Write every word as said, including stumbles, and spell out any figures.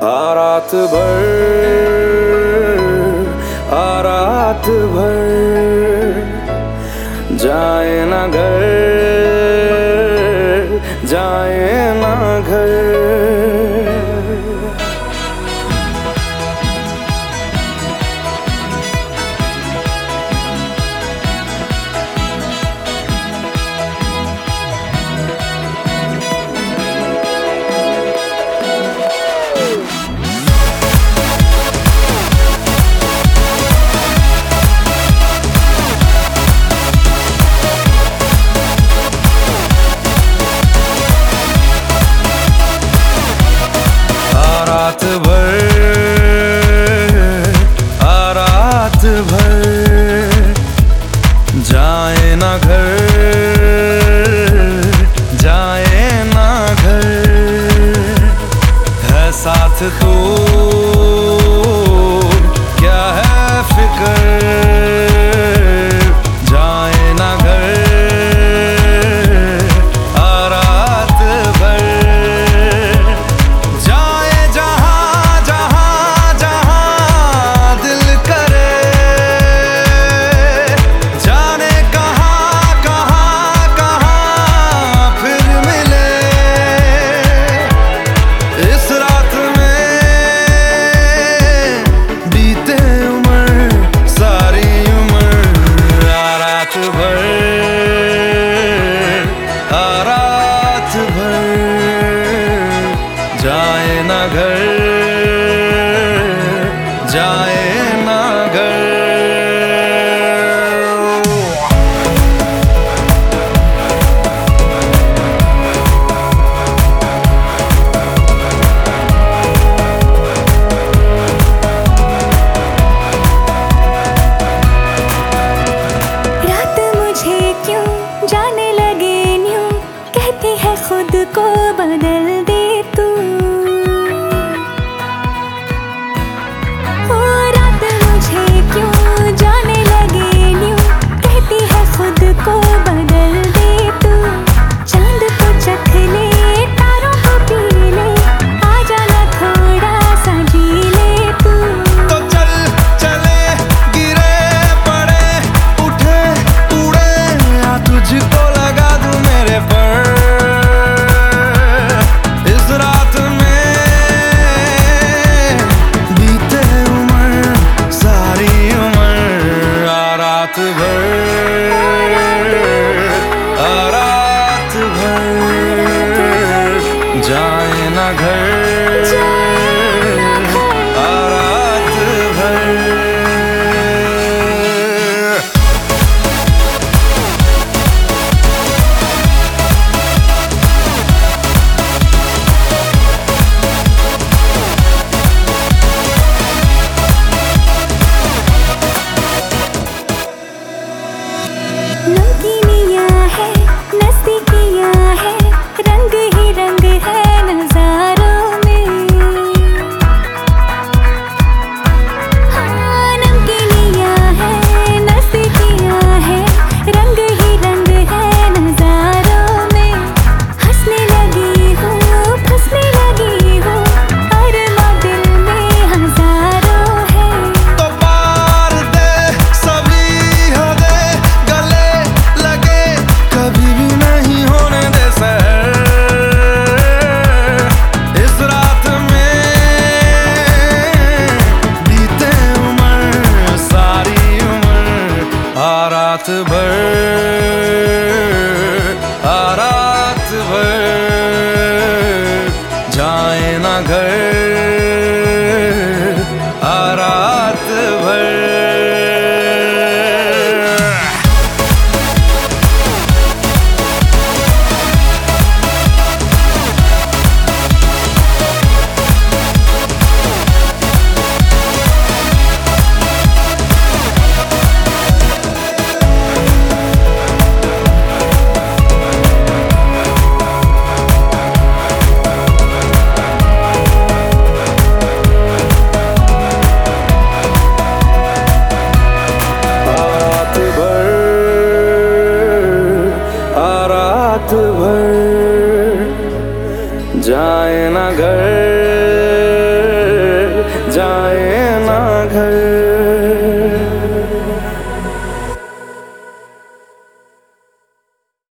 आ रात भर, आ रात भर, जाए ना घर, जाए ना घर। रात भर, आ रात भर, जाए ना घर, जाए ना घर। है साथ तो क्या है फिक्र, जाए ना घर, आ रात भर। जाए ना घर, जाए ना घर। रात मुझे क्यों जाने लगे न्यूं, कहती है खुद को बदल दे तू। रात भर, आ रात भर, जाए ना घर, आ रात भर। नमकीनियाँ है, नज़दीकियाँ है, रंग ही रंग है नज़ारों में। हाँ, नमकीनियाँ है, नज़दीकियाँ है, रंग ही रंग है नज़ारों में। हंसने लगी हूँ, फंसने लगी हूँ, अरमा दिल में हज़ारों है। तो पार दे सभी हो दे, गले लगे कभी भी नहीं होने दे सहर। इस रात में बीते उम्र, सारी उम्र, आ रात भर, आ रात भर, जाए ना घर, आ रात भर। रात भर, जाए ना घर।